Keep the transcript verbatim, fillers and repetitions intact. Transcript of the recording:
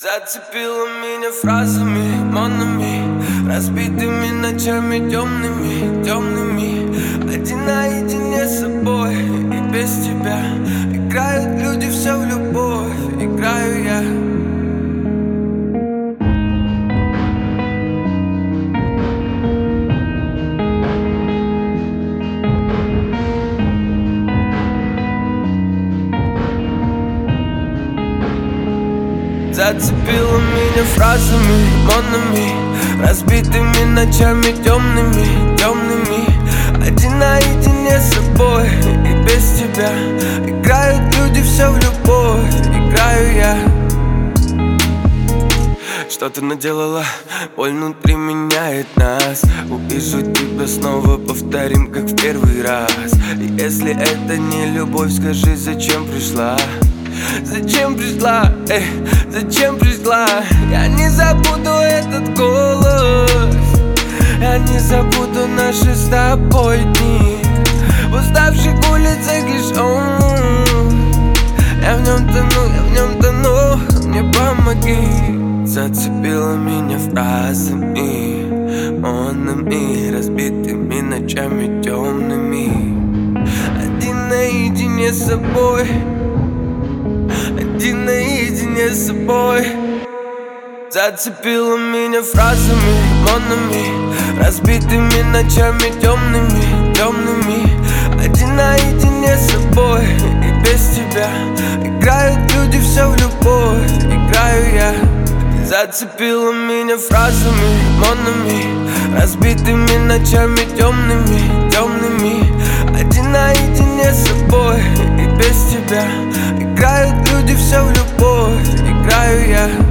Зацепила меня фразами, монами, разбитыми ночами темными, темными. Один наедине с собой и без тебя. Играют люди все в любовь, играю я. Зацепила меня фразами, монами, разбитыми ночами темными, темными. Один наедине с собой и без тебя. Играют люди все в любовь, играю я. Что ты наделала? Боль внутри меняет нас. Увижу тебя снова, повторим, как в первый раз. И если это не любовь, скажи, зачем пришла? Зачем пришла, эй, зачем пришла? Я не забуду этот голос, я не забуду наши с тобой дни. В уставших улицах лишь он. Я в нем тону, я в нем тону, мне помоги. Зацепила меня фразами, монами, разбитыми ночами темными. Один наедине с собой, один наедине с собой. Зацепила меня фразами, монами, разбитыми ночами темными, темными. Один наедине с собой и без тебя. Играют люди все в любовь, играю я. Зацепила меня фразами, монами, разбитыми ночами темными, темными. Один наедине с собой и без тебя. Играют люди все в любовь, играю я.